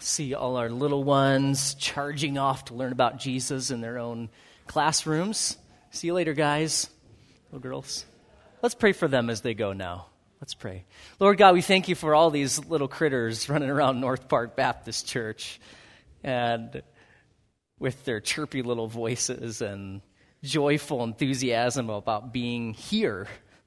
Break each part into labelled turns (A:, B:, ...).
A: See all our little ones charging off to learn about Jesus in their own classrooms. See you later, guys, little girls. Let's pray for them as they go now. Let's pray. Lord God, we thank you for all these little critters running around North Park Baptist Church and with their chirpy little voices and joyful enthusiasm about being here.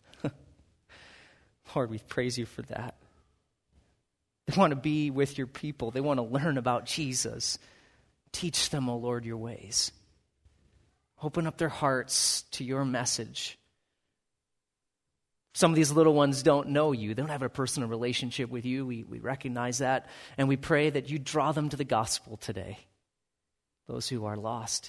A: Lord, we praise you for that. They want to be with your people. They want to learn about Jesus. Teach them, O Lord, your ways. Open up their hearts to your message. Some of these little ones don't know you. They don't have a personal relationship with you. We recognize that. And we pray that you draw them to the gospel today. Those who are lost.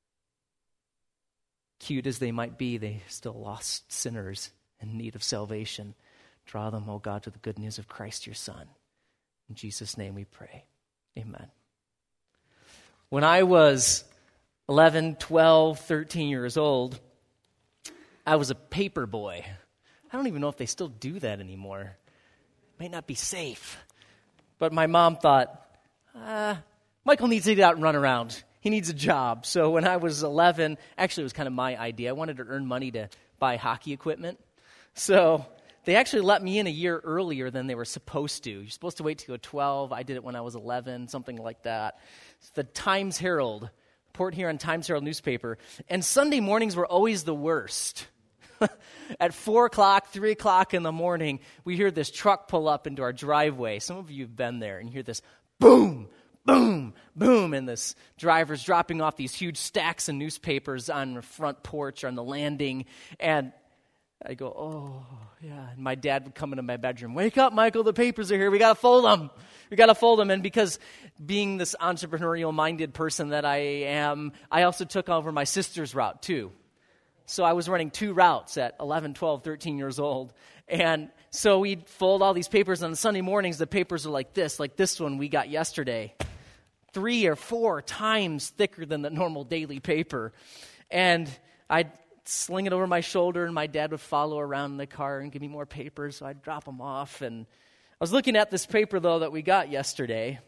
A: Cute as they might be, they're still lost sinners in need of salvation. Draw them, O God, to the good news of Christ, your Son. In Jesus' name we pray. Amen. When I was 11, 12, 13 years old, I was a paper boy. I don't even know if they still do that anymore. It might not be safe. But my mom thought, Michael needs to get out and run around. He needs a job. So when I was 11, actually it was kind of my idea. I wanted to earn money to buy hockey equipment. So they actually let me in a year earlier than they were supposed to. You're supposed to wait till you're 12. I did it when I was 11, something like that. It's the Times Herald, Port Huron Times Herald newspaper. And Sunday mornings were always the worst. At 4 o'clock, 3 o'clock in the morning, we hear this truck pull up into our driveway. Some of you have been there, and you hear this boom, boom, boom, and this driver's dropping off these huge stacks of newspapers on the front porch or on the landing, and I go, oh, yeah. And my dad would come into my bedroom, wake up, Michael, the papers are here. We got to fold them. We got to fold them. And because being this entrepreneurial-minded person that I am, I also took over my sister's route, too. So I was running 2 routes at 11, 12, 13 years old. And so we'd fold all these papers. On Sunday mornings, the papers are like this one we got yesterday. 3 or 4 times thicker than the normal daily paper. And I'd sling it over my shoulder, and my dad would follow around in the car and give me more papers, so I'd drop them off. And I was looking at this paper, though, that we got yesterday.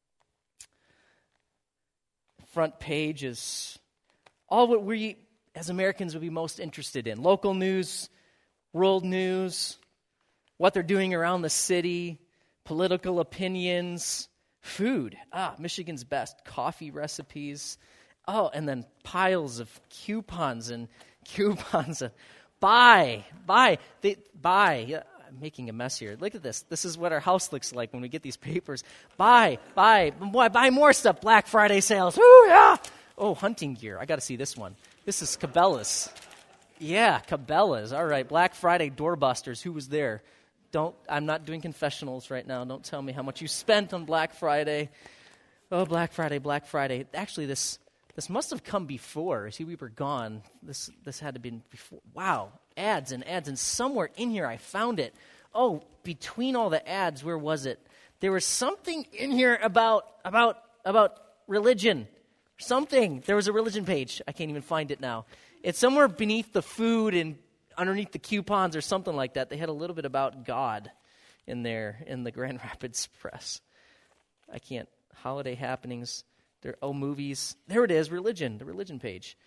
A: Front page is all what we, as Americans, would be most interested in. Local news, world news, what they're doing around the city, political opinions, food. Michigan's best, coffee recipes. Oh, and then piles of coupons and buy. Yeah, I'm making a mess here. Look at this. This is what our house looks like when we get these papers. Buy more stuff. Black Friday sales. Woo, yeah. Oh, hunting gear. I got to see this one. This is Cabela's. Yeah, Cabela's. All right, Black Friday doorbusters. Who was there? I'm not doing confessionals right now. Don't tell me how much you spent on Black Friday. Oh, Black Friday. Actually, this must have come before. See, we were gone. This had to have been before. Wow, ads, and somewhere in here I found it. Oh, between all the ads, where was it? There was something in here about religion. Something. There was a religion page. I can't even find it now. It's somewhere beneath the food and underneath the coupons or something like that. They had a little bit about God in there in the Grand Rapids Press. I can't. Holiday happenings. Movies. There it is, religion, the religion page.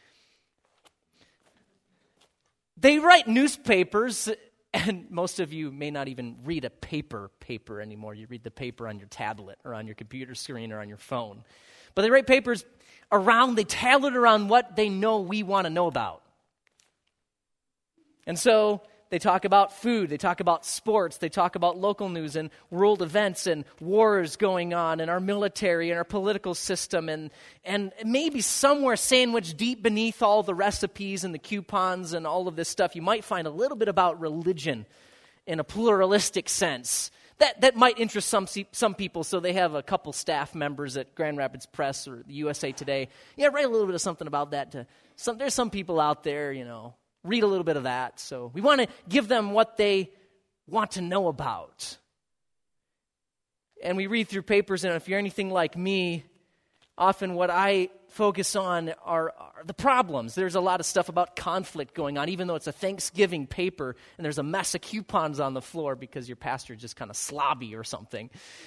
A: They write newspapers, and most of you may not even read a paper anymore. You read the paper on your tablet or on your computer screen or on your phone. But they write papers they tailor it around what they know we want to know about. And so they talk about food, they talk about sports, they talk about local news and world events and wars going on and our military and our political system and maybe somewhere sandwiched deep beneath all the recipes and the coupons and all of this stuff, you might find a little bit about religion in a pluralistic sense. That might interest some people, so they have a couple staff members at Grand Rapids Press or the USA Today. Yeah, write a little bit of something about that. There's some people out there, read a little bit of that. So we want to give them what they want to know about. And we read through papers, and if you're anything like me, often what I focus on are the problems. There's a lot of stuff about conflict going on, even though it's a Thanksgiving paper, and there's a mess of coupons on the floor because your pastor is just kind of slobby or something.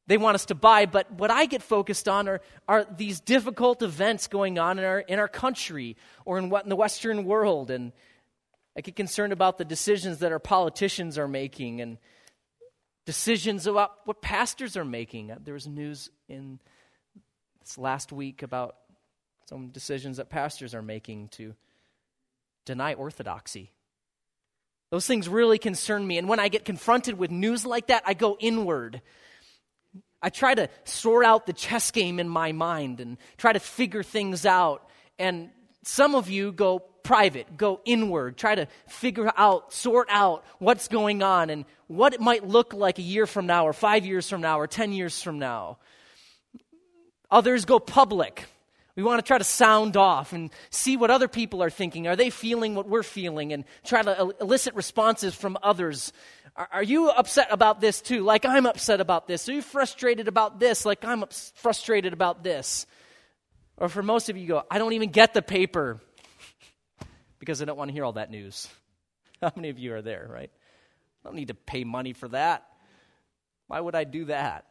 A: they want us to buy. But what I get focused on are these difficult events going on in our country or in the Western world. And I get concerned about the decisions that our politicians are making and decisions about what pastors are making. There was news in this last week about some decisions that pastors are making to deny orthodoxy. Those things really concern me. And when I get confronted with news like that, I go inward. I try to sort out the chess game in my mind and try to figure things out. And some of you go private, go inward, try to figure out, sort out what's going on and what it might look like a year from now or 5 years from now or 10 years from now. Others go public. We want to try to sound off and see what other people are thinking. Are they feeling what we're feeling? And try to elicit responses from others. Are you upset about this too? Like I'm upset about this. Are you frustrated about this? Like I'm frustrated about this. Or for most of you, go, I don't even get the paper because I don't want to hear all that news. How many of you are there, right? I don't need to pay money for that. Why would I do that?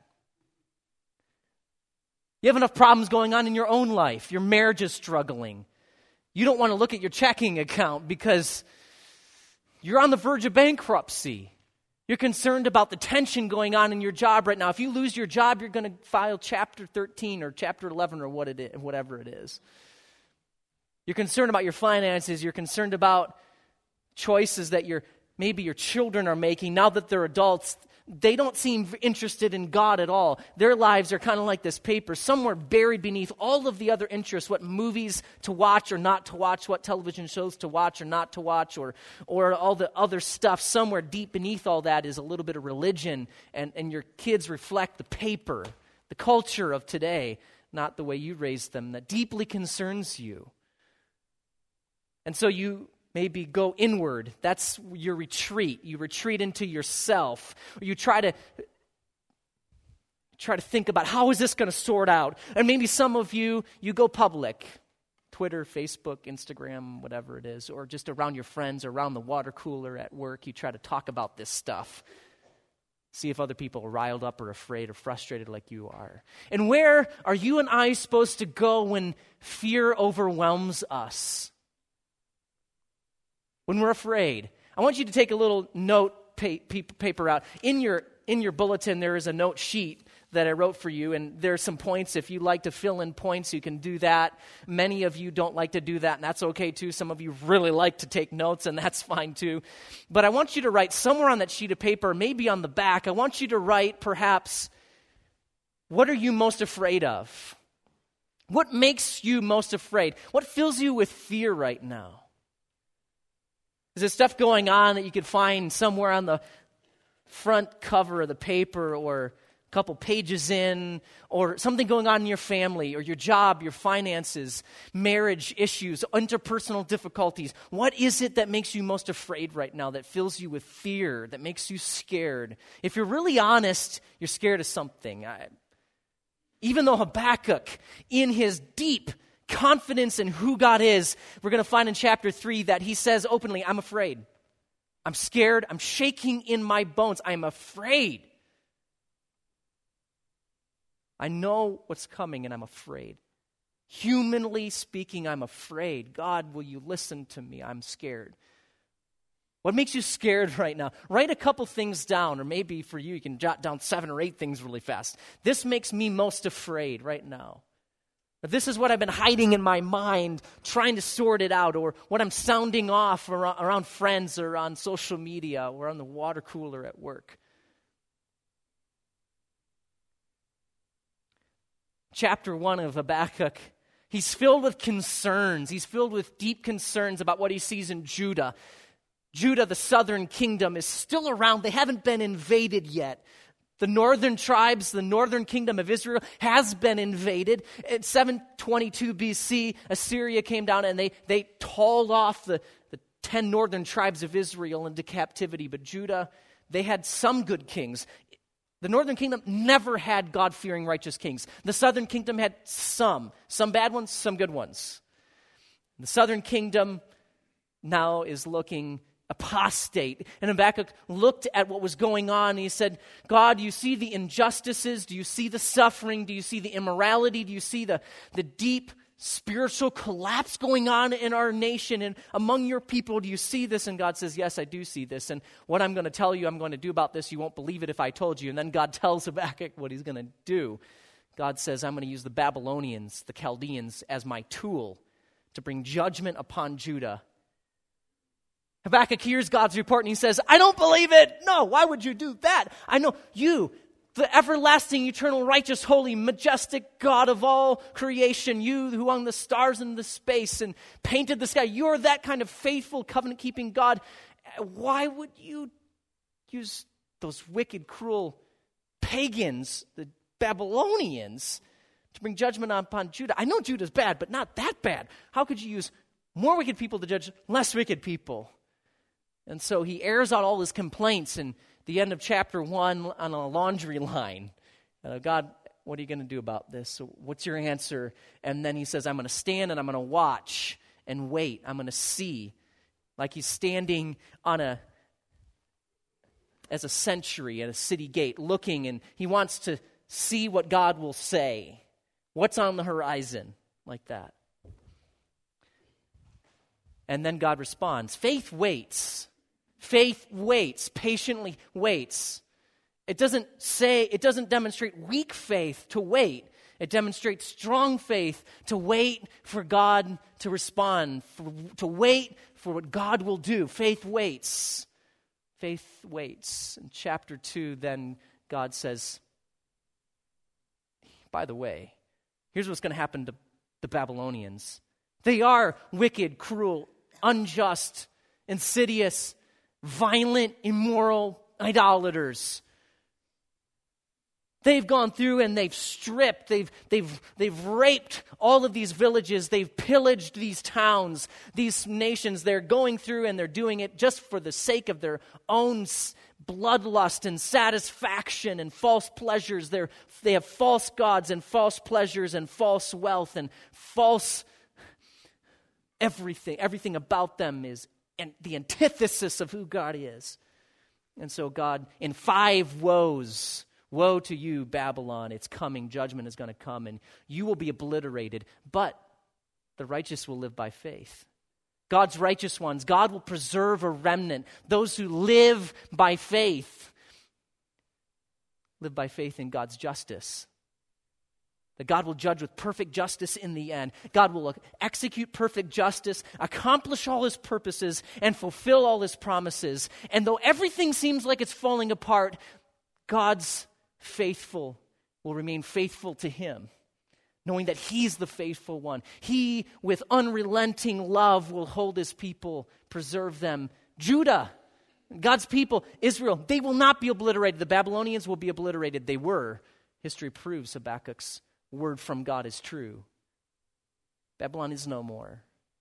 A: You have enough problems going on in your own life. Your marriage is struggling. You don't want to look at your checking account because you're on the verge of bankruptcy. You're concerned about the tension going on in your job right now. If you lose your job, you're going to file Chapter 13 or Chapter 11 or whatever it is. You're concerned about your finances. You're concerned about choices that maybe your children are making now that they're adults. They don't seem interested in God at all. Their lives are kind of like this paper, somewhere buried beneath all of the other interests, what movies to watch or not to watch, what television shows to watch or not to watch, or all the other stuff. Somewhere deep beneath all that is a little bit of religion, and your kids reflect the paper, the culture of today, not the way you raised them, that deeply concerns you. And so you maybe go inward. That's your retreat. You retreat into yourself. Or you try to think about how is this going to sort out. And maybe some of you go public. Twitter, Facebook, Instagram, whatever it is. Or just around your friends, or around the water cooler at work. You try to talk about this stuff. See if other people are riled up or afraid or frustrated like you are. And where are you and I supposed to go when fear overwhelms us? When we're afraid. I want you to take a little note paper out. In your bulletin, there is a note sheet that I wrote for you, and there's some points. If you like to fill in points, you can do that. Many of you don't like to do that, and that's okay too. Some of you really like to take notes, and that's fine too. But I want you to write somewhere on that sheet of paper, maybe on the back, I want you to write perhaps, what are you most afraid of? What makes you most afraid? What fills you with fear right now? Is there stuff going on that you could find somewhere on the front cover of the paper or a couple pages in, or something going on in your family or your job, your finances, marriage issues, interpersonal difficulties? What is it that makes you most afraid right now, that fills you with fear, that makes you scared? If you're really honest, you're scared of something. Even though Habakkuk, in his deep confidence in who God is, we're going to find in chapter 3 that he says openly, I'm afraid. I'm scared. I'm shaking in my bones. I'm afraid. I know what's coming and I'm afraid. Humanly speaking, I'm afraid. God, will you listen to me? I'm scared. What makes you scared right now? Write a couple things down, or maybe for you can jot down 7 or 8 things really fast. This makes me most afraid right now. This is what I've been hiding in my mind, trying to sort it out, or what I'm sounding off around friends or on social media or on the water cooler at work. Chapter 1 of Habakkuk, he's filled with concerns. He's filled with deep concerns about what he sees in Judah. Judah, the southern kingdom, is still around. They haven't been invaded yet. The northern tribes, the northern kingdom of Israel has been invaded. In 722 BC, Assyria came down and they hauled off the 10 northern tribes of Israel into captivity. But Judah, they had some good kings. The northern kingdom never had God-fearing righteous kings. The southern kingdom had some bad ones, some good ones. The southern kingdom now is looking apostate. And Habakkuk looked at what was going on, and he said, God, do you see the injustices? Do you see the suffering? Do you see the immorality? Do you see the deep spiritual collapse going on in our nation and among your people? Do you see this? And God says, yes, I do see this. And what I'm going to tell you I'm going to do about this, you won't believe it if I told you. And then God tells Habakkuk what he's going to do. God says, I'm going to use the Babylonians, the Chaldeans, as my tool to bring judgment upon Judah. Habakkuk hears God's report and he says, I don't believe it. No, why would you do that? I know you, the everlasting, eternal, righteous, holy, majestic God of all creation, you who hung the stars in the space and painted the sky, you're that kind of faithful, covenant-keeping God. Why would you use those wicked, cruel pagans, the Babylonians, to bring judgment upon Judah? I know Judah's bad, but not that bad. How could you use more wicked people to judge less wicked people? And so he airs out all his complaints in the end of chapter 1 on a laundry line. God, what are you going to do about this? So what's your answer? And then he says, I'm going to stand and I'm going to watch and wait. I'm going to see. Like he's standing as a sentry at a city gate looking, and he wants to see what God will say. What's on the horizon? Like that. And then God responds. Faith waits. Faith waits, patiently waits. It doesn't demonstrate weak faith to wait. It demonstrates strong faith to wait for God to respond, to wait for what God will do. Faith waits. Faith waits. In chapter 2, then God says, by the way, here's what's going to happen to the Babylonians. They are wicked, cruel, unjust, insidious, violent, immoral idolaters. They've gone through and they've stripped, they've raped all of these villages, they've pillaged these towns, these nations. They're going through and they're doing it just for the sake of their own bloodlust and satisfaction and false pleasures. They have false gods and false pleasures and false wealth and false everything. Everything about them is the antithesis of who God is. And so God, in 5 woes, woe to you, Babylon, it's coming, judgment is going to come, and you will be obliterated, but the righteous will live by faith. God's righteous ones, God will preserve a remnant, those who live by faith in God's justice. That God will judge with perfect justice in the end. God will execute perfect justice, accomplish all his purposes, and fulfill all his promises. And though everything seems like it's falling apart, God's faithful will remain faithful to him, knowing that he's the faithful one. He, with unrelenting love, will hold his people, preserve them. Judah, God's people, Israel, they will not be obliterated. The Babylonians will be obliterated. They were. History proves Habakkuk's word from God is true. Babylon is no more.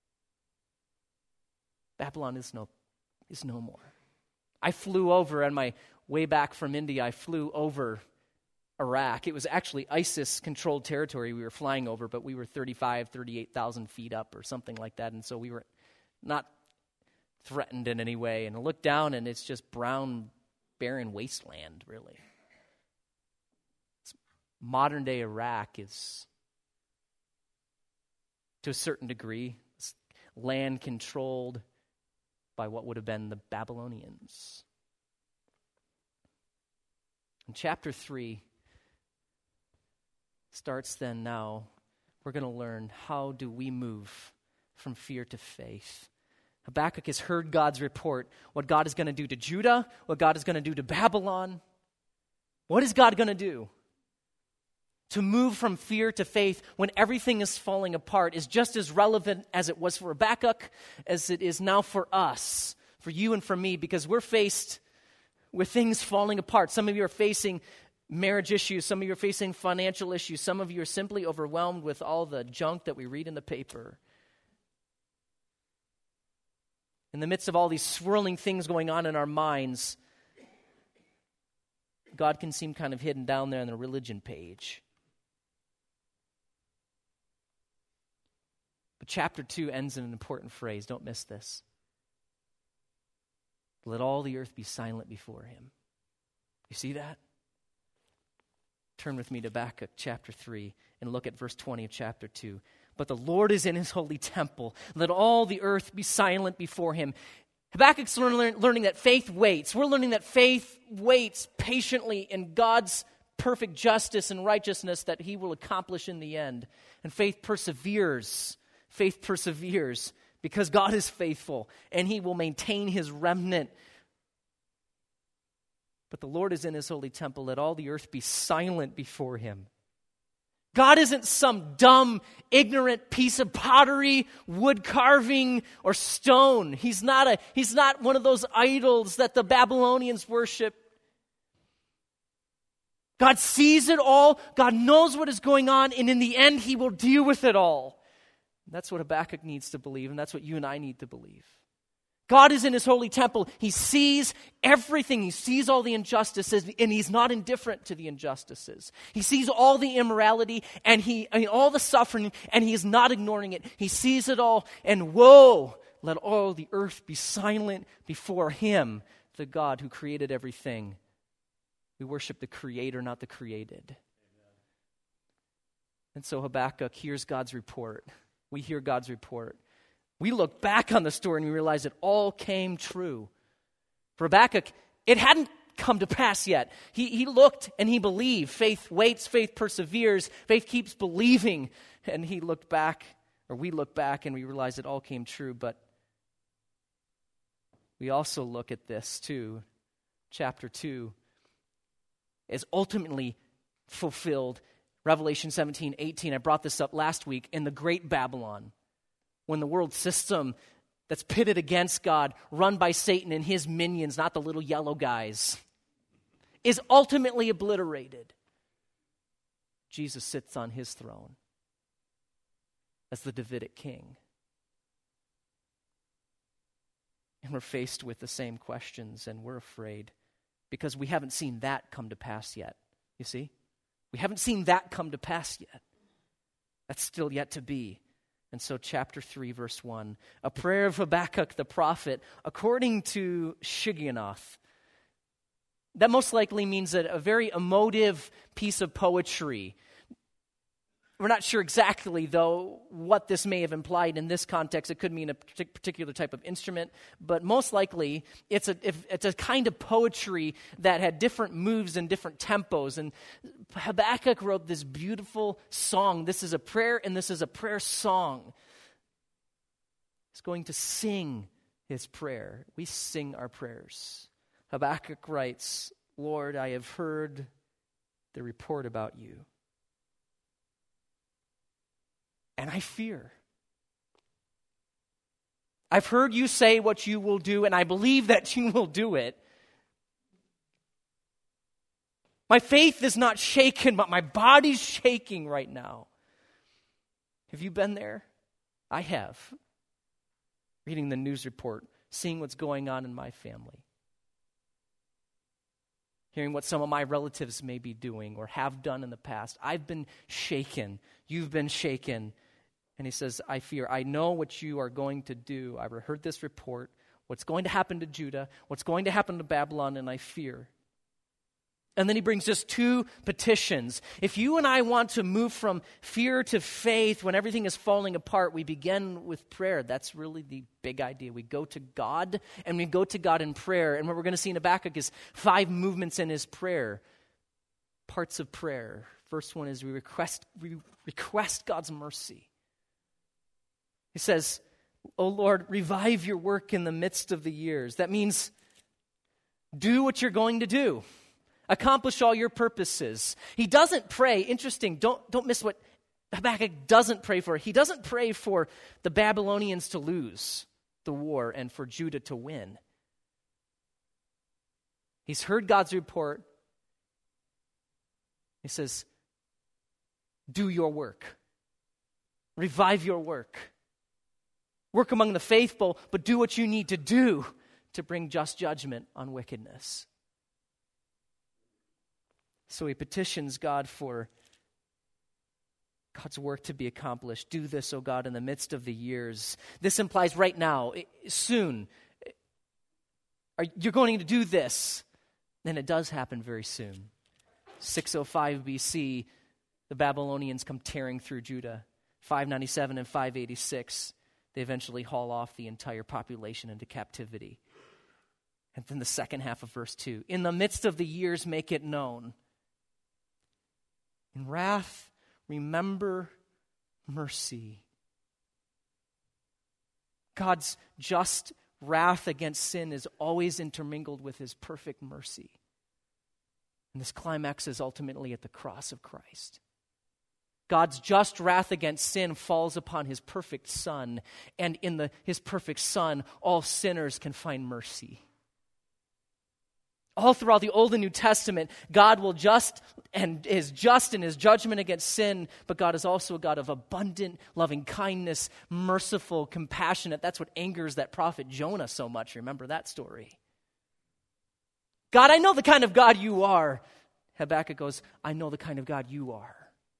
A: Babylon is no more. I flew over on my way back from India. I flew over Iraq. It was actually ISIS-controlled territory we were flying over, but we were 38,000 feet up or something like that, and so we were not threatened in any way. And I looked down, and it's just brown, barren wasteland, really. Modern-day Iraq is, to a certain degree, land controlled by what would have been the Babylonians. And chapter 3 starts then now. We're going to learn, how do we move from fear to faith? Habakkuk has heard God's report, what God is going to do to Judah, what God is going to do to Babylon. What is God going to do? To move from fear to faith when everything is falling apart is just as relevant as it was for Habakkuk, as it is now for us, for you and for me, because we're faced with things falling apart. Some of you are facing marriage issues. Some of you are facing financial issues. Some of you are simply overwhelmed with all the junk that we read in the paper. In the midst of all these swirling things going on in our minds, God can seem kind of hidden down there on the religion page. But chapter 2 ends in an important phrase. Don't miss this. Let all the earth be silent before him. You see that? Turn with me to Habakkuk chapter 3 and look at verse 20 of chapter 2. But the Lord is in his holy temple. Let all the earth be silent before him. Habakkuk's learning that faith waits. We're learning that faith waits patiently in God's perfect justice and righteousness that he will accomplish in the end. And faith perseveres. Faith perseveres because God is faithful and he will maintain his remnant. But the Lord is in his holy temple. Let all the earth be silent before him. God isn't some dumb, ignorant piece of pottery, wood carving, or stone. He's not one of those idols that the Babylonians worship. God sees it all. God knows what is going on, and in the end, he will deal with it all. That's what Habakkuk needs to believe, and that's what you and I need to believe. God is in his holy temple. He sees everything. He sees all the injustices, and he's not indifferent to the injustices. He sees all the immorality and all the suffering, and he is not ignoring it. He sees it all, and woe, let all the earth be silent before him, the God who created everything. We worship the Creator, not the created. Amen. And so Habakkuk hears God's report. We hear God's report. We look back on the story and we realize it all came true. For Habakkuk, it hadn't come to pass yet. He looked and he believed. Faith waits, faith perseveres, faith keeps believing. And we look back and we realize it all came true. But we also look at this too. Chapter 2 is ultimately fulfilled. Revelation 17:18. I brought this up last week in the Great Babylon. When the world system that's pitted against God, run by Satan and his minions, not the little yellow guys, is ultimately obliterated. Jesus sits on his throne as the Davidic king. And we're faced with the same questions, and we're afraid because we haven't seen that come to pass yet. You see? We haven't seen that come to pass yet. That's still yet to be. And so chapter 3, verse 1, a prayer of Habakkuk the prophet, according to Shigionoth. That most likely means a very emotive piece of poetry. We're not sure exactly, though, what this may have implied in this context. It could mean a particular type of instrument, but most likely it's a kind of poetry that had different moves and different tempos. And Habakkuk wrote this beautiful song. This is a prayer, and this is a prayer song. He's going to sing his prayer. We sing our prayers. Habakkuk writes, Lord, I have heard the report about you, and I fear. I've heard you say what you will do, and I believe that you will do it. My faith is not shaken, but my body's shaking right now. Have you been there? I have. Reading the news report, seeing what's going on in my family. Hearing what some of my relatives may be doing or have done in the past. I've been shaken. You've been shaken. And he says, I fear. I know what you are going to do. I've heard this report. What's going to happen to Judah. What's going to happen to Babylon. And I fear. And then he brings us two petitions. If you and I want to move from fear to faith when everything is falling apart, we begin with prayer. That's really the big idea. We go to God, and we go to God in prayer. And what we're going to see in Habakkuk is 5 movements in his prayer. Parts of prayer. First one is we request God's mercy. He says, "O Lord, revive your work in the midst of the years." That means do what you're going to do. Accomplish all your purposes. He doesn't pray. Interesting. Don't miss what Habakkuk doesn't pray for. He doesn't pray for the Babylonians to lose the war and for Judah to win. He's heard God's report. He says, do your work. Revive your work. Work among the faithful, but do what you need to do to bring just judgment on wickedness. So he petitions God for God's work to be accomplished. Do this, O God, in the midst of the years. This implies right now, soon. you're going to do this. And it does happen very soon. 605 BC, the Babylonians come tearing through Judah. 597 and 586, they eventually haul off the entire population into captivity. And then the second half of verse 2, in the midst of the years make it known. In wrath, remember mercy. God's just wrath against sin is always intermingled with his perfect mercy. And this climax is ultimately at the cross of Christ. God's just wrath against sin falls upon his perfect Son, and in his perfect Son, all sinners can find mercy. All throughout the Old and New Testament, God is just in his judgment against sin, but God is also a God of abundant loving kindness, merciful, compassionate. That's what angers that prophet Jonah so much. Remember that story? God, I know the kind of God you are. Habakkuk goes, I know the kind of God you are.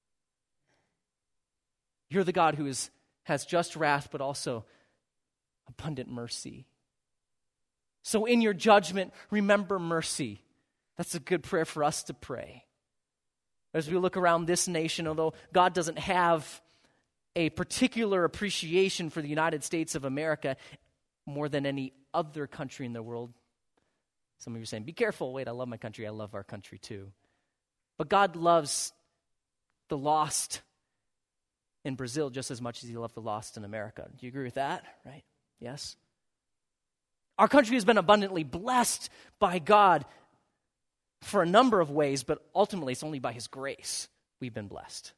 A: You're the God who has just wrath, but also abundant mercy. So in your judgment, remember mercy. That's a good prayer for us to pray. As we look around this nation, although God doesn't have a particular appreciation for the United States of America more than any other country in the world, some of you are saying, be careful. Wait, I love my country. I love our country too. But God loves the lost in Brazil just as much as he loved the lost in America. Do you agree with that? Right? Yes? Our country has been abundantly blessed by God for a number of ways, but ultimately it's only by his grace we've been blessed.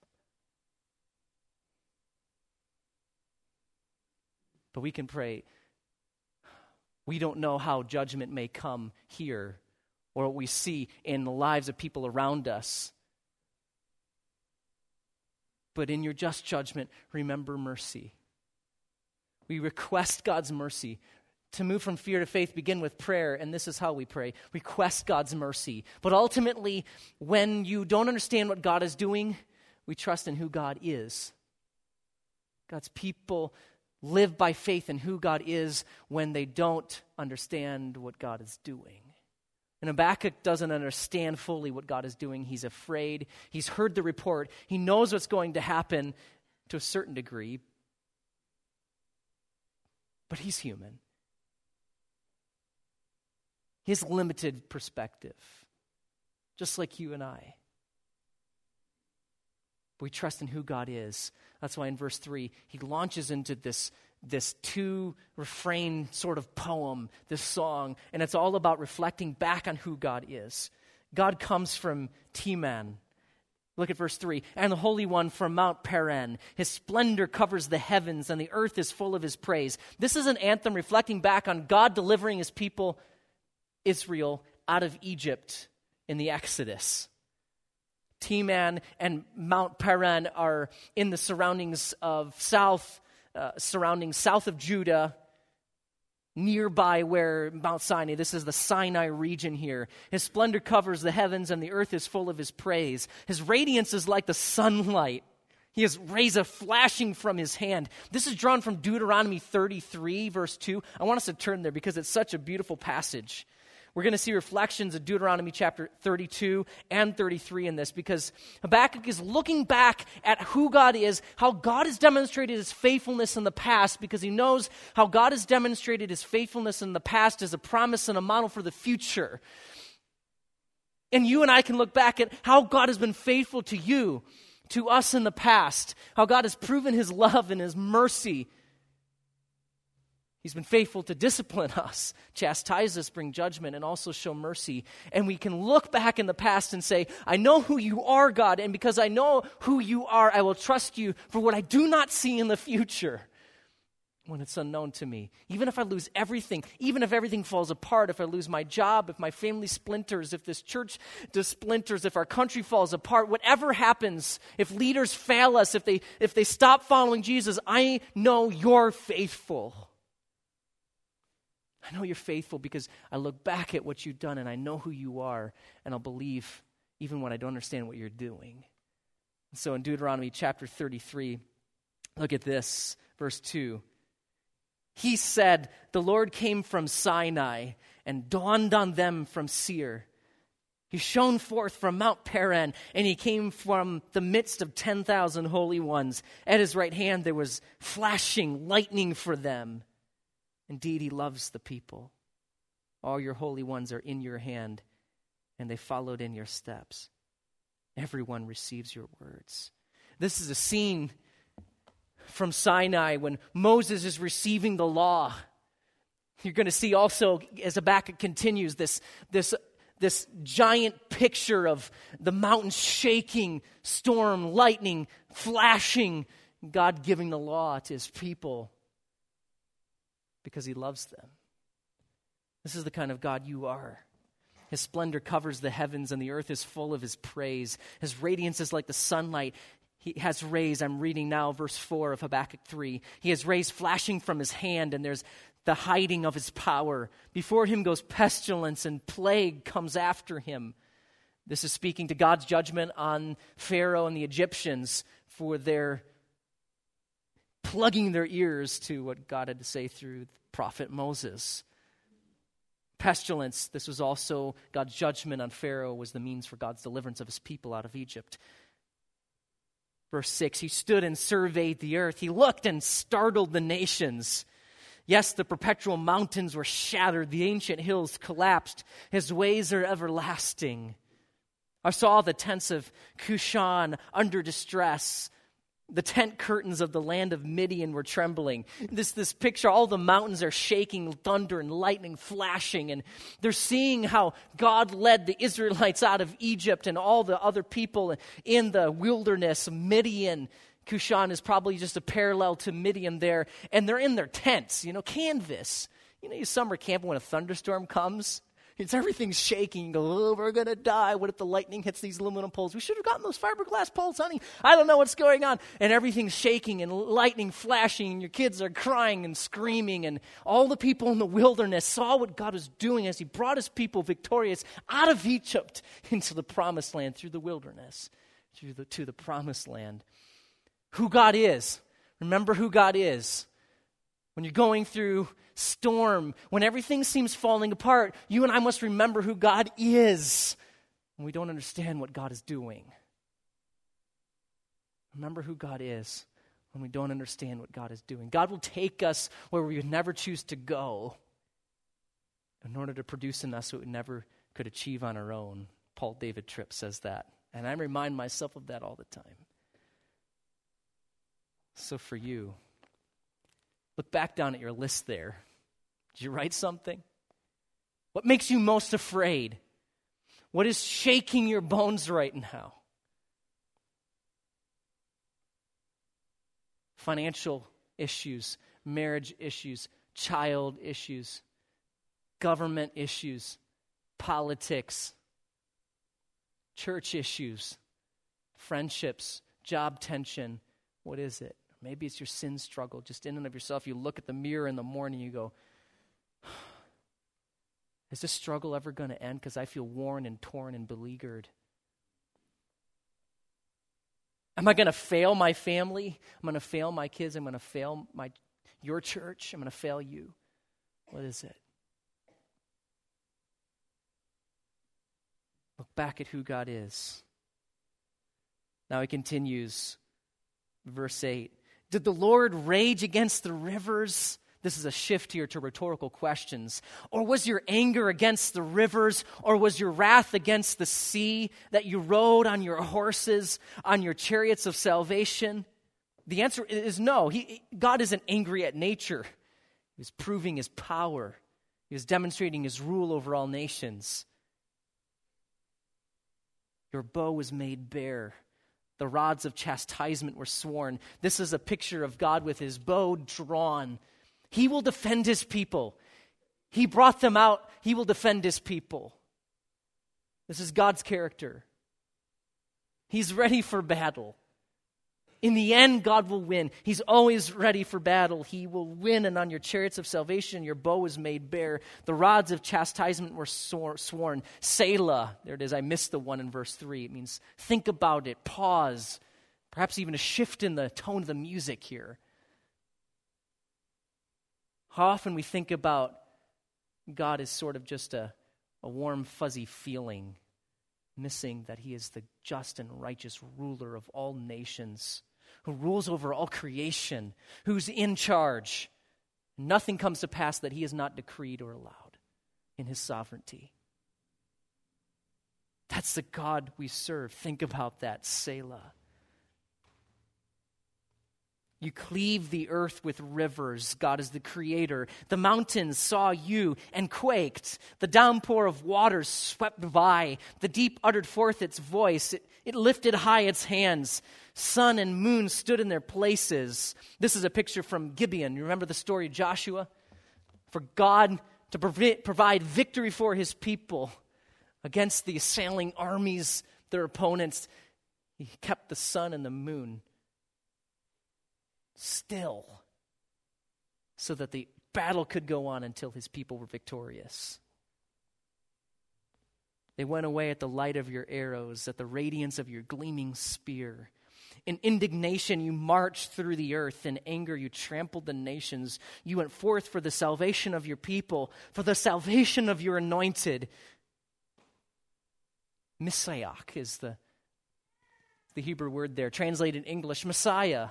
A: But we can pray, we don't know how judgment may come here or what we see in the lives of people around us. But in your just judgment, remember mercy. We request God's mercy. To move from fear to faith, begin with prayer, and this is how we pray. Request God's mercy. But ultimately, when you don't understand what God is doing, we trust in who God is. God's people live by faith in who God is when they don't understand what God is doing. And Habakkuk doesn't understand fully what God is doing. He's afraid. He's heard the report. He knows what's going to happen to a certain degree. But he's human. He has limited perspective, just like you and I. But we trust in who God is. That's why in verse 3, he launches into this two-refrain sort of poem, this song, and it's all about reflecting back on who God is. God comes from Teman. Look at verse 3. And the Holy One from Mount Paran. His splendor covers the heavens, and the earth is full of his praise. This is an anthem reflecting back on God delivering his people Israel out of Egypt in the Exodus. Teman and Mount Paran are in the surroundings south of Judah, nearby where Mount Sinai. This is the Sinai region here. His splendor covers the heavens, and the earth is full of his praise. His radiance is like the sunlight. He has rays of flashing from his hand. This is drawn from Deuteronomy 33, verse 2. I want us to turn there because it's such a beautiful passage. We're going to see reflections of Deuteronomy chapter 32 and 33 in this because Habakkuk is looking back at who God is, how God has demonstrated his faithfulness in the past, because he knows how God has demonstrated his faithfulness in the past as a promise and a model for the future. And you and I can look back at how God has been faithful to you, to us in the past, how God has proven his love and his mercy. He's been faithful to discipline us, chastise us, bring judgment, and also show mercy. And we can look back in the past and say, I know who you are, God, and because I know who you are, I will trust you for what I do not see in the future when it's unknown to me. Even if I lose everything, even if everything falls apart, if I lose my job, if my family splinters, if this church splinters, if our country falls apart, whatever happens, if leaders fail us, if they stop following Jesus, I know you're faithful. I know you're faithful because I look back at what you've done and I know who you are, and I'll believe even when I don't understand what you're doing. And so in Deuteronomy chapter 33, look at this, verse 2. He said, the Lord came from Sinai and dawned on them from Seir. He shone forth from Mount Paran, and he came from the midst of 10,000 holy ones. At his right hand there was flashing lightning for them. Indeed, he loves the people. All your holy ones are in your hand, and they followed in your steps. Everyone receives your words. This is a scene from Sinai when Moses is receiving the law. You're going to see also, as Habakkuk continues, this giant picture of the mountains shaking, storm, lightning, flashing, God giving the law to his people because he loves them. This is the kind of God you are. His splendor covers the heavens, and the earth is full of his praise. His radiance is like the sunlight. He has rays, I'm reading now verse 4 of Habakkuk 3. He has rays flashing from his hand, and there's the hiding of his power. Before him goes pestilence, and plague comes after him. This is speaking to God's judgment on Pharaoh and the Egyptians for their plugging their ears to what God had to say through the prophet Moses. Pestilence, this was also God's judgment on Pharaoh, was the means for God's deliverance of his people out of Egypt. Verse 6, he stood and surveyed the earth. He looked and startled the nations. Yes, the perpetual mountains were shattered. The ancient hills collapsed. His ways are everlasting. I saw the tents of Cushan under distress. The tent curtains of the land of Midian were trembling. This picture, all the mountains are shaking, thunder and lightning flashing, and they're seeing how God led the Israelites out of Egypt and all the other people in the wilderness. Midian, Cushan is probably just a parallel to Midian there, and they're in their tents, canvas. You summer camp when a thunderstorm comes. Everything's shaking. You go, oh, we're going to die. What if the lightning hits these aluminum poles? We should have gotten those fiberglass poles, honey. I don't know what's going on. And everything's shaking and lightning flashing, and your kids are crying and screaming. And all the people in the wilderness saw what God was doing as he brought his people victorious out of Egypt into the promised land through the wilderness, to the promised land. Who God is. Remember who God is. When you're going through storm, when everything seems falling apart, you and I must remember who God is when we don't understand what God is doing. Remember who God is when we don't understand what God is doing. God will take us where we would never choose to go in order to produce in us what we never could achieve on our own. Paul David Tripp says that, and I remind myself of that all the time. So for you, look back down at your list there. Did you write something? What makes you most afraid? What is shaking your bones right now? Financial issues, marriage issues, child issues, government issues, politics, church issues, friendships, job tension. What is it? Maybe it's your sin struggle, just in and of yourself. You look at the mirror in the morning, you go, is this struggle ever going to end? Because I feel worn and torn and beleaguered. Am I going to fail my family? I'm going to fail my kids. I'm going to fail your church. I'm going to fail you. What is it? Look back at who God is. Now he continues, verse 8. Did the Lord rage against the rivers? This is a shift here to rhetorical questions. Or was your anger against the rivers? Or was your wrath against the sea that you rode on your horses, on your chariots of salvation? The answer is no. God isn't angry at nature. He was proving his power. He was demonstrating his rule over all nations. Your bow was made bare. The rods of chastisement were sworn. This is a picture of God with his bow drawn. He will defend his people. He brought them out. He will defend his people. This is God's character. He's ready for battle. In the end, God will win. He's always ready for battle. He will win, and on your chariots of salvation, your bow is made bare. The rods of chastisement were sworn. Selah, there it is. I missed the one in verse 3. It means think about it, pause, perhaps even a shift in the tone of the music here. How often we think about God as sort of just a warm, fuzzy feeling, missing that he is the just and righteous ruler of all nations, who rules over all creation, who's in charge. Nothing comes to pass that he has not decreed or allowed in his sovereignty. That's the God we serve. Think about that, Selah. You cleave the earth with rivers. God is the creator. The mountains saw you and quaked. The downpour of waters swept by. The deep uttered forth its voice. It lifted high its hands. Sun and moon stood in their places. This is a picture from Gibeon. You remember the story of Joshua? For God to provide victory for his people against the assailing armies, their opponents, he kept the sun and the moon still so that the battle could go on until his people were victorious. They went away at the light of your arrows, at the radiance of your gleaming spear. In indignation you marched through the earth. In anger you trampled the nations. You went forth for the salvation of your people, for the salvation of your anointed. Messiach is the Hebrew word there, translated in English, Messiah.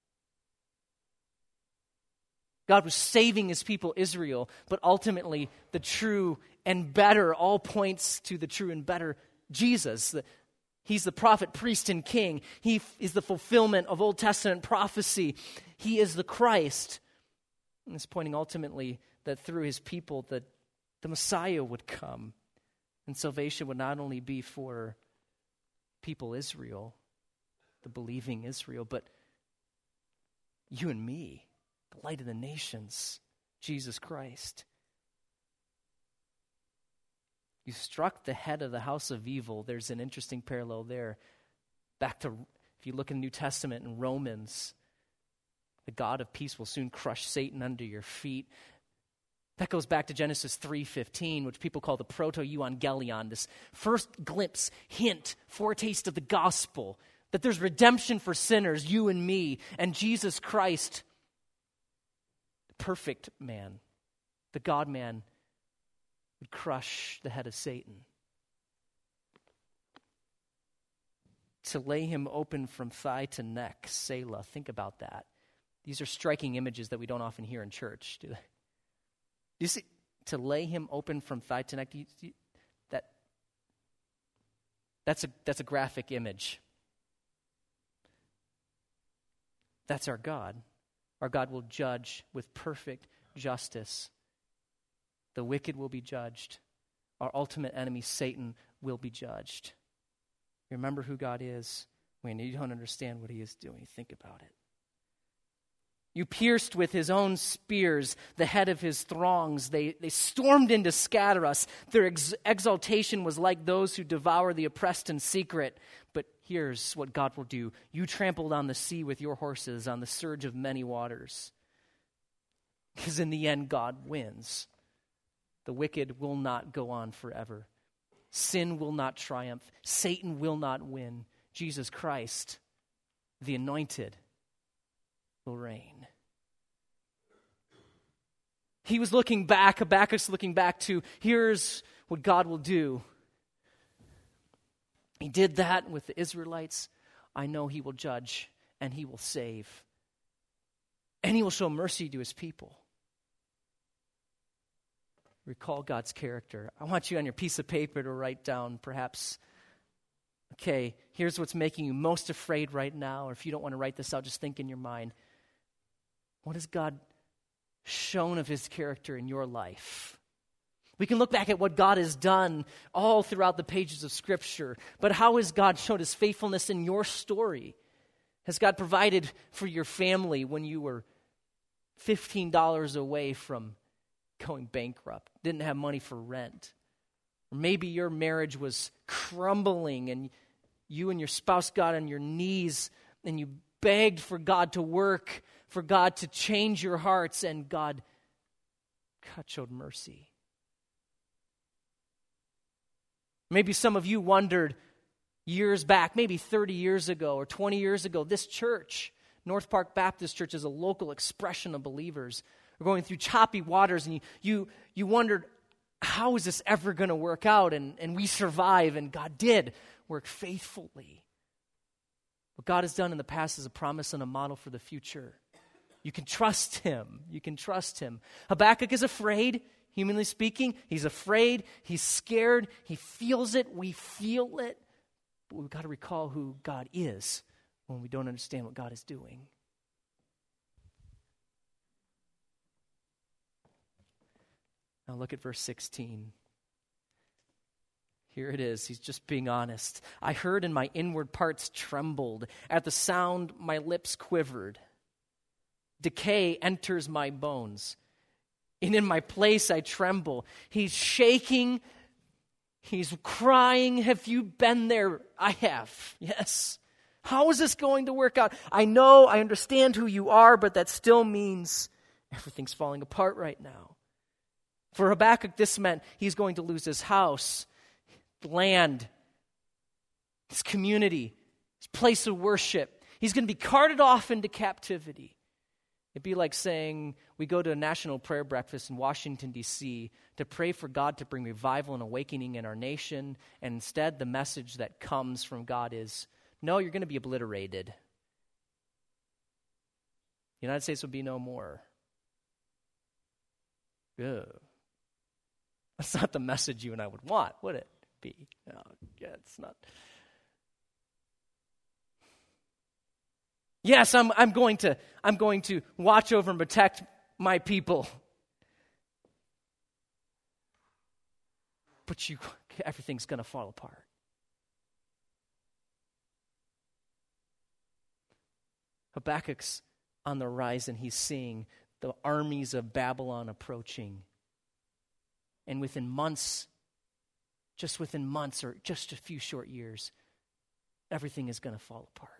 A: God was saving his people, Israel, but ultimately the true and better all points to the true and better Jesus. He's the prophet, priest, and king. He is the fulfillment of Old Testament prophecy. He is the Christ. And it's pointing ultimately that through his people that the Messiah would come. And salvation would not only be for people Israel, the believing Israel, but you and me, the light of the nations, Jesus Christ. You struck the head of the house of evil. There's an interesting parallel there. Back to, if you look in the New Testament in Romans, the God of peace will soon crush Satan under your feet. That goes back to Genesis 3:15, which people call the proto-euangelion, this first glimpse, hint, foretaste of the gospel, that there's redemption for sinners, you and me, and Jesus Christ, the perfect man, the God-man, would crush the head of Satan. To lay him open from thigh to neck, Selah, think about that. These are striking images that we don't often hear in church, do they? You see, to lay him open from thigh to neck, that's a graphic image. That's our God. Our God will judge with perfect justice. The wicked will be judged. Our ultimate enemy, Satan, will be judged. Remember who God is when you don't understand what he is doing. Think about it. You pierced with his own spears the head of his throngs. They stormed in to scatter us. Their exaltation was like those who devour the oppressed in secret. But here's what God will do. You trampled on the sea with your horses, on the surge of many waters. Because in the end, God wins. The wicked will not go on forever. Sin will not triumph. Satan will not win. Jesus Christ, the anointed, will reign. He was looking back, Habakkuk's looking back to, here's what God will do. He did that with the Israelites. I know he will judge and he will save. And he will show mercy to his people. Recall God's character. I want you on your piece of paper to write down perhaps, okay, here's what's making you most afraid right now. Or if you don't want to write this out, just think in your mind. What has God shown of his character in your life? We can look back at what God has done all throughout the pages of Scripture, but how has God shown his faithfulness in your story? Has God provided for your family when you were $15 away from going bankrupt, didn't have money for rent? Or maybe your marriage was crumbling and you and your spouse got on your knees and you begged for God to work, for God to change your hearts, and God showed mercy. Maybe some of you wondered years back, maybe 30 years ago or 20 years ago, this church, North Park Baptist Church, is a local expression of believers. were going through choppy waters, and you wondered, how is this ever going to work out? And we survive, and God did work faithfully. What God has done in the past is a promise and a model for the future. You can trust him. You can trust him. Habakkuk is afraid, humanly speaking. He's afraid. He's scared. He feels it. We feel it. But we've got to recall who God is when we don't understand what God is doing. Now look at verse 16. Here it is. He's just being honest. I heard and my inward parts trembled. At the sound, my lips quivered. Decay enters my bones. And in my place I tremble. He's shaking. He's crying. Have you been there? I have. Yes. How is this going to work out? I know, I understand who you are, but that still means everything's falling apart right now. For Habakkuk, this meant he's going to lose his house, land, his community, his place of worship. He's going to be carted off into captivity. It'd be like saying we go to a national prayer breakfast in Washington, D.C. to pray for God to bring revival and awakening in our nation, and instead the message that comes from God is, no, you're going to be obliterated. The United States will be no more. Ugh. That's not the message you and I would want, would it be? No, yeah, it's not. Yes, I'm going to watch over and protect my people. But everything's going to fall apart. Habakkuk's on the rise, and he's seeing the armies of Babylon approaching. And within months, or just a few short years, everything is going to fall apart.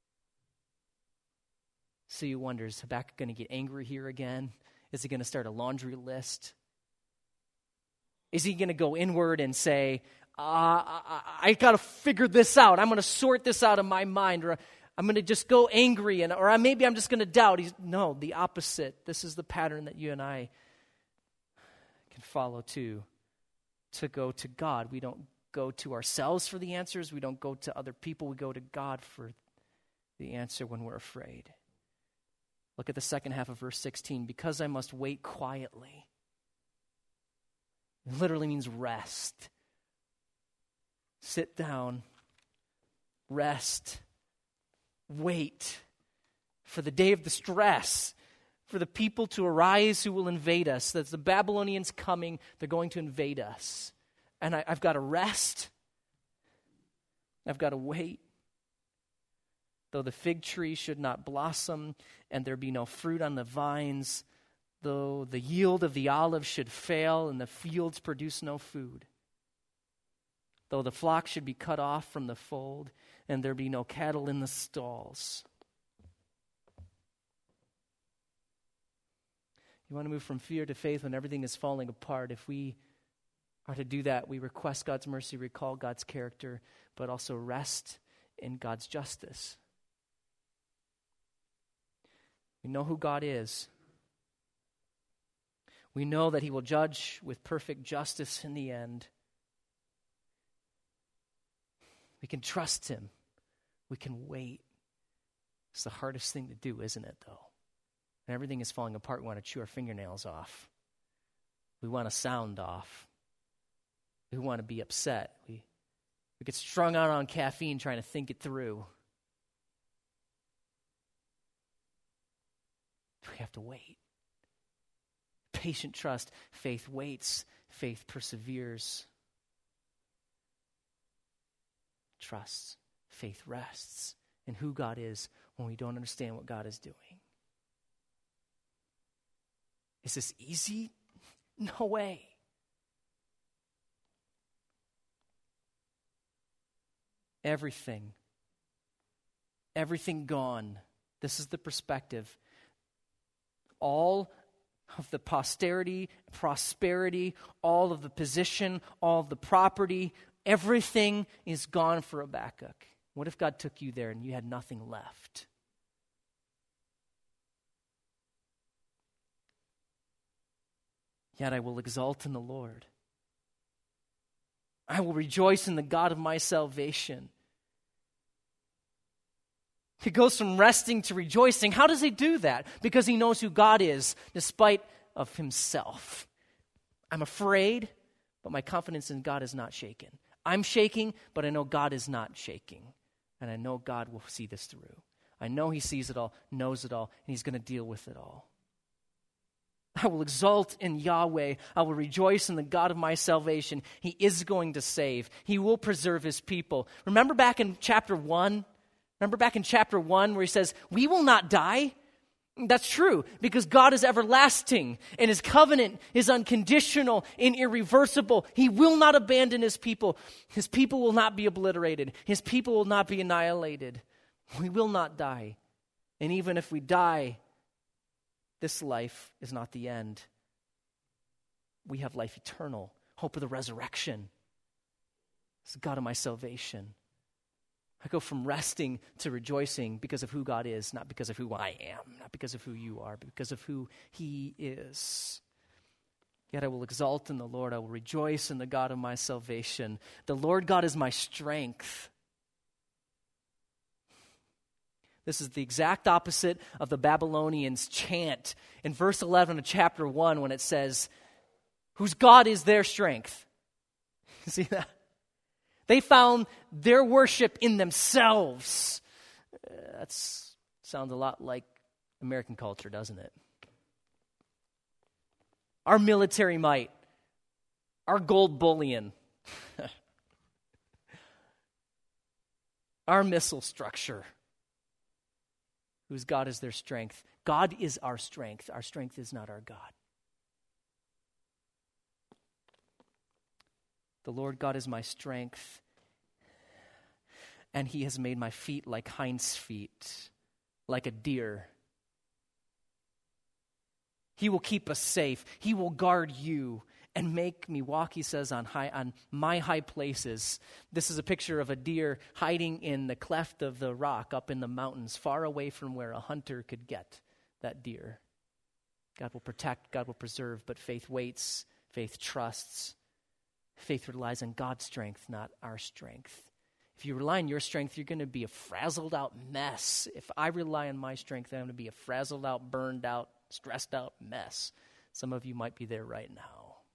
A: So you wonder, is Habakkuk going to get angry here again? Is he going to start a laundry list? Is he going to go inward and say, I got to figure this out. I'm going to sort this out in my mind, or I'm going to just go angry, or maybe I'm just going to doubt. No, the opposite. This is the pattern that you and I can follow to go to God. We don't go to ourselves for the answers. We don't go to other people. We go to God for the answer when we're afraid. Look at the second half of verse 16. Because I must wait quietly. It literally means rest. Sit down, rest, wait for the day of distress, for the people to arise who will invade us. That's the Babylonians coming. They're going to invade us. And I've got to rest. I've got to wait. Though the fig tree should not blossom, and there be no fruit on the vines, though the yield of the olive should fail, and the fields produce no food, though the flock should be cut off from the fold, and there be no cattle in the stalls. You want to move from fear to faith when everything is falling apart. If we are to do that, we request God's mercy, recall God's character, but also rest in God's justice. We know who God is. We know that he will judge with perfect justice in the end. We can trust him. We can wait. It's the hardest thing to do, isn't it, though? When everything is falling apart, we want to chew our fingernails off. We want to sound off. We want to be upset. We get strung out on caffeine trying to think it through. We have to wait. Patient trust. Faith waits. Faith perseveres. Trusts. Faith rests in who God is when we don't understand what God is doing. Is this easy? No way. Everything gone. This is the perspective. All of the posterity, prosperity, all of the position, all of the property, everything is gone for Habakkuk. What if God took you there and you had nothing left? Yet I will exult in the Lord. I will rejoice in the God of my salvation. He goes from resting to rejoicing. How does he do that? Because he knows who God is, despite of himself. I'm afraid, but my confidence in God is not shaken. I'm shaking, but I know God is not shaking. And I know God will see this through. I know he sees it all, knows it all, and he's going to deal with it all. I will exult in Yahweh. I will rejoice in the God of my salvation. He is going to save. He will preserve his people. Remember back in chapter 1? Remember back in chapter 1 where he says, we will not die? That's true, because God is everlasting, and his covenant is unconditional and irreversible. He will not abandon his people. His people will not be obliterated. His people will not be annihilated. We will not die. And even if we die, this life is not the end. We have life eternal, hope of the resurrection. It's the God of my salvation. I go from resting to rejoicing because of who God is, not because of who I am, not because of who you are, but because of who he is. Yet I will exult in the Lord. I will rejoice in the God of my salvation. The Lord God is my strength. This is the exact opposite of the Babylonians' chant in verse 11 of chapter 1 when it says, whose God is their strength. See that? They found their worship in themselves. That sounds a lot like American culture, doesn't it? Our military might, our gold bullion, our missile structure. Whose God is their strength. God is our strength. Our strength is not our God. The Lord God is my strength, and he has made my feet like hinds' feet, like a deer. He will keep us safe. He will guard you and make me walk, he says, on my high places. This is a picture of a deer hiding in the cleft of the rock up in the mountains, far away from where a hunter could get that deer. God will protect, God will preserve, but faith waits, faith trusts. Faith relies on God's strength, not our strength. If you rely on your strength, you're going to be a frazzled out mess. If I rely on my strength, I'm going to be a frazzled out, burned out, stressed out mess. Some of you might be there right now.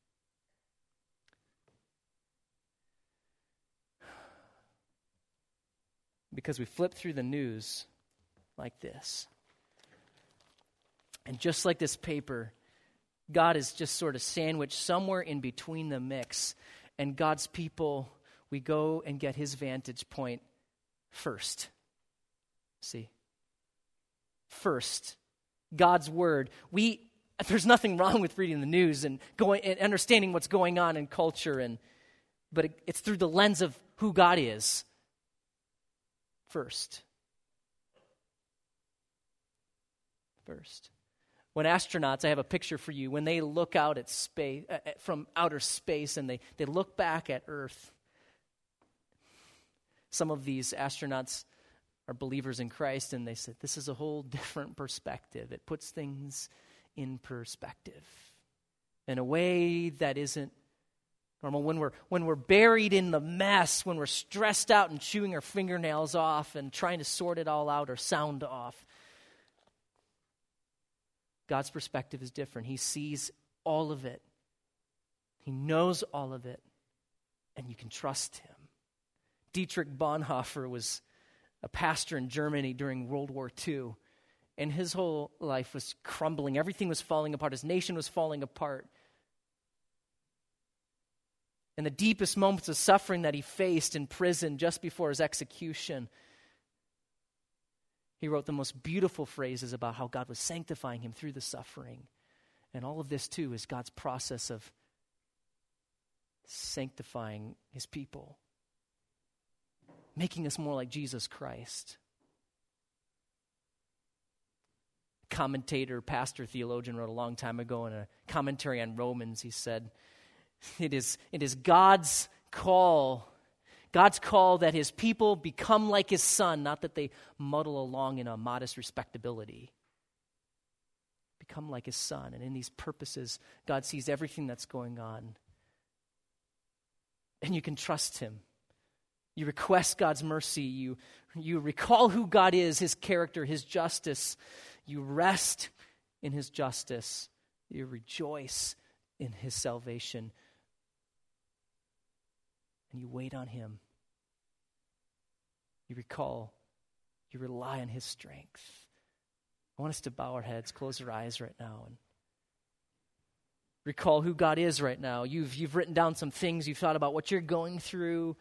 A: Because we flip through the news like this. And just like this paper, God is just sort of sandwiched somewhere in between the mix. And God's people, we go and get his vantage point first. See? First. God's word. There's nothing wrong with reading the news and going and understanding what's going on in culture, but it's through the lens of who God is. First. When astronauts, I have a picture for you, when they look out at space, from outer space, and they look back at Earth, some of these astronauts are believers in Christ, and they said, this is a whole different perspective. It puts things in perspective in a way that isn't normal. When we're buried in the mess, when we're stressed out and chewing our fingernails off and trying to sort it all out or sound off, God's perspective is different. He sees all of it. He knows all of it, and you can trust him. Dietrich Bonhoeffer was a pastor in Germany during World War II, and his whole life was crumbling. Everything was falling apart. His nation was falling apart. In the deepest moments of suffering that he faced in prison just before his execution, he wrote the most beautiful phrases about how God was sanctifying him through the suffering. And all of this, too, is God's process of sanctifying his people, making us more like Jesus Christ. Commentator, pastor, theologian wrote a long time ago in a commentary on Romans, he said, It is God's call that his people become like his son, not that they muddle along in a modest respectability. become like his Son. And in these purposes, God sees everything that's going on. And you can trust him. You request God's mercy. You recall who God is, his character, his justice. You rest in his justice. You rejoice in his salvation. And you wait on him. You recall, you rely on his strength. I want us to bow our heads, close our eyes right now, and recall who God is right now. You've written down some things, you've thought about what you're going through.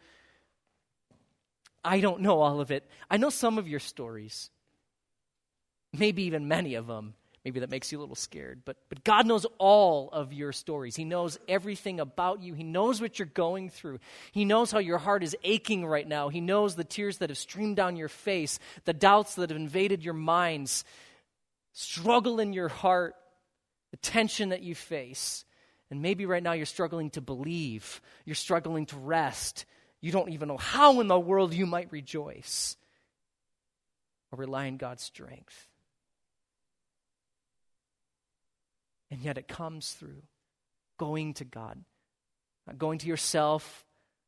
A: I don't know all of it. I know some of your stories, maybe even many of them. Maybe that makes you a little scared. But God knows all of your stories. He knows everything about you. He knows what you're going through. He knows how your heart is aching right now. He knows the tears that have streamed down your face, the doubts that have invaded your minds, struggle in your heart, the tension that you face. And maybe right now you're struggling to believe. You're struggling to rest. You don't even know how in the world you might rejoice or rely on God's strength. And yet it comes through going to God, not going to yourself,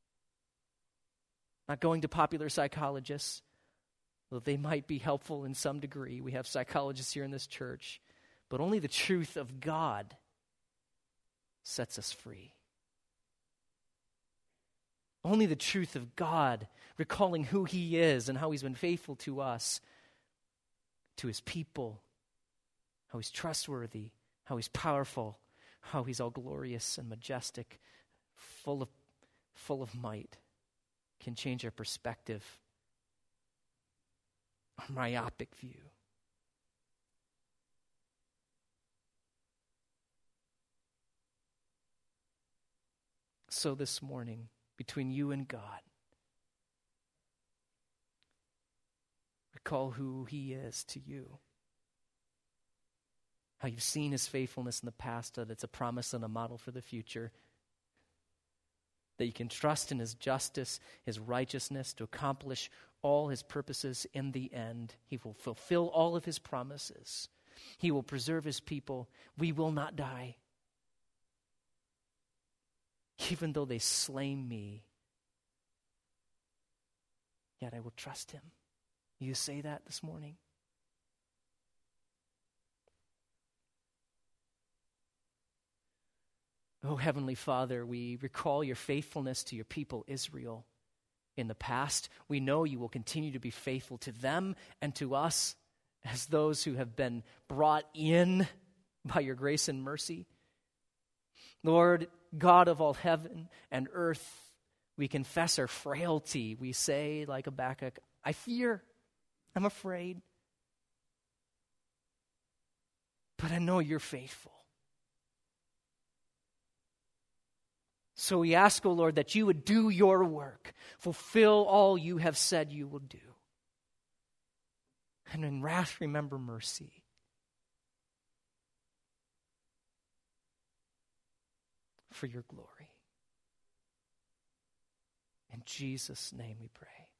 A: not going to popular psychologists, though they might be helpful in some degree. We have psychologists here in this church, but only the truth of God sets us free. Only the truth of God, recalling who he is and how he's been faithful to us, to his people, how he's trustworthy, how he's powerful, how he's all glorious and majestic, full of might, can change our perspective, our myopic view. So this morning, between you and God, recall who he is to you. How you've seen his faithfulness in the past, that it's a promise and a model for the future. That you can trust in his justice, his righteousness to accomplish all his purposes in the end. He will fulfill all of his promises. He will preserve his people. We will not die. Even though they slay me, yet I will trust him. You say that this morning? Oh, Heavenly Father, we recall your faithfulness to your people, Israel, in the past. We know you will continue to be faithful to them and to us as those who have been brought in by your grace and mercy. Lord, God of all heaven and earth, we confess our frailty. We say, like Habakkuk, I fear, I'm afraid. But I know you're faithful. So we ask, O Lord, that you would do your work, fulfill all you have said you will do. And in wrath, remember mercy. For your glory. In Jesus' name we pray.